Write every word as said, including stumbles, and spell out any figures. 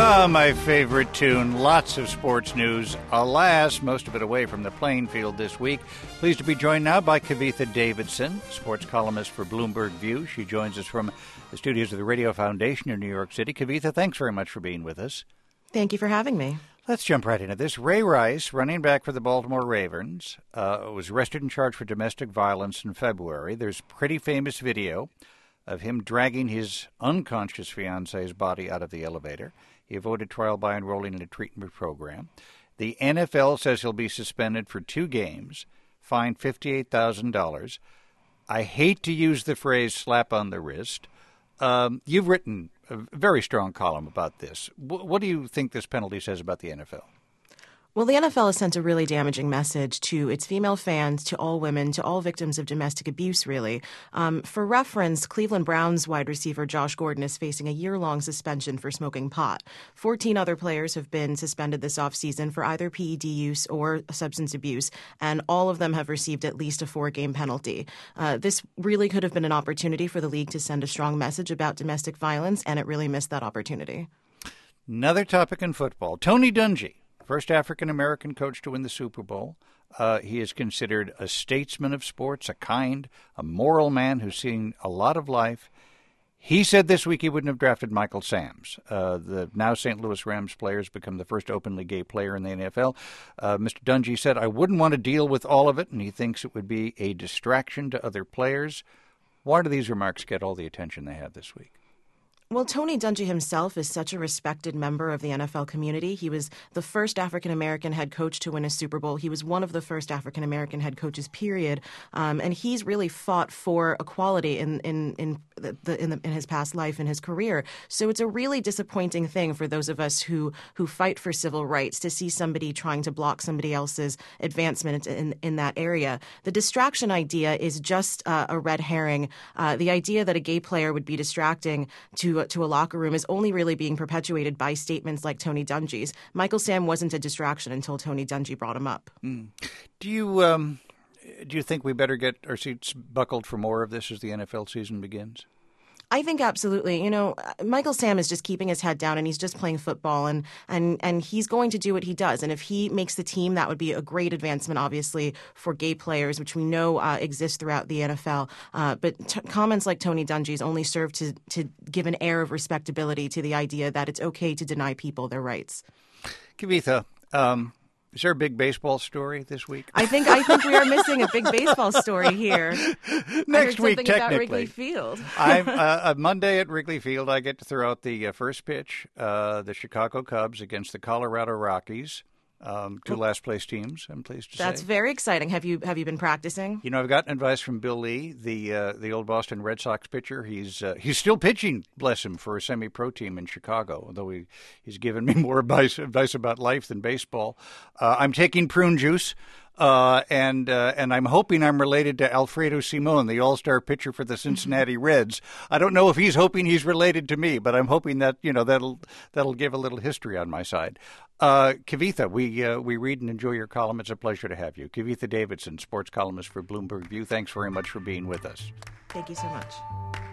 Ah, my favorite tune. Lots of sports news. Alas, most of it away from the playing field this week. Pleased to be joined now by Kavitha Davidson, sports columnist for Bloomberg View. She joins us from the studios of the Radio Foundation in New York City. Kavitha, thanks very much for being with us. Thank you for having me. Let's jump right into this. Ray Rice, running back for the Baltimore Ravens, uh, was arrested and charged for domestic violence in February. There's pretty famous video of him dragging his unconscious fiance's body out of the elevator. He avoided trial by enrolling in a treatment program. The N F L says he'll be suspended for two games, fined fifty-eight thousand dollars. I hate to use the phrase slap on the wrist. Um, you've written a very strong column about this. W- what do you think this penalty says about the N F L? Well, the N F L has sent a really damaging message to its female fans, to all women, to all victims of domestic abuse, really. Um, for reference, Cleveland Browns wide receiver Josh Gordon is facing a year-long suspension for smoking pot. Fourteen other players have been suspended this offseason for either P E D use or substance abuse, and all of them have received at least a four-game penalty. Uh, this really could have been an opportunity for the league to send a strong message about domestic violence, and it really missed that opportunity. Another topic in football. Tony Dungy. First African-American coach to win the Super Bowl. Uh, he is considered a statesman of sports, a kind, a moral man who's seen a lot of life. He said this week he wouldn't have drafted Michael Sams. Uh, the now Saint Louis Rams player has become the first openly gay player in the N F L. Uh, Mister Dungy said, I wouldn't want to deal with all of it, and he thinks it would be a distraction to other players. Why do these remarks get all the attention they have this week? Well, Tony Dungy himself is such a respected member of the N F L community. He was the first African-American head coach to win a Super Bowl. He was one of the first African-American head coaches, period. Um, and he's really fought for equality in in in, the, the, in, the, in his past life, in his career. So it's a really disappointing thing for those of us who who fight for civil rights to see somebody trying to block somebody else's advancement in, in that area. The distraction idea is just uh, a red herring. Uh, the idea that a gay player would be distracting to to a locker room is only really being perpetuated by statements like Tony Dungy's. Michael Sam wasn't a distraction until Tony Dungy brought him up. Mm. Do you um, do you think we better get our seats buckled for more of this as the N F L season begins? I think absolutely. You know, Michael Sam is just keeping his head down and he's just playing football and, and, and he's going to do what he does. And if he makes the team, that would be a great advancement, obviously, for gay players, which we know uh, exists throughout the N F L. Uh, but t- comments like Tony Dungy's only serve to, to give an air of respectability to the idea that it's okay to deny people their rights. Kavitha, um, is there a big baseball story this week? I think I think we are missing a big baseball story here. Next week, technically. About Wrigley Field. I'm uh, Monday at Wrigley Field. I get to throw out the uh, first pitch. Uh, the Chicago Cubs against the Colorado Rockies. Um, two last place teams, I'm pleased to say. That's very exciting. Have you have you been practicing? You know, I've gotten advice from Bill Lee, the uh, the old Boston Red Sox pitcher. He's uh, he's still pitching, bless him, for a semi-pro team in Chicago, although he, he's given me more advice, advice about life than baseball. Uh, I'm taking prune juice. Uh, and uh, and I'm hoping I'm related to Alfredo Simon, the all-star pitcher for the Cincinnati Reds. I don't know if he's hoping he's related to me, but I'm hoping that you know that'll that'll give a little history on my side. Uh, Kavitha, we uh, we read and enjoy your column. It's a pleasure to have you. Kavitha Davidson, sports columnist for Bloomberg View. Thanks very much for being with us. Thank you so much.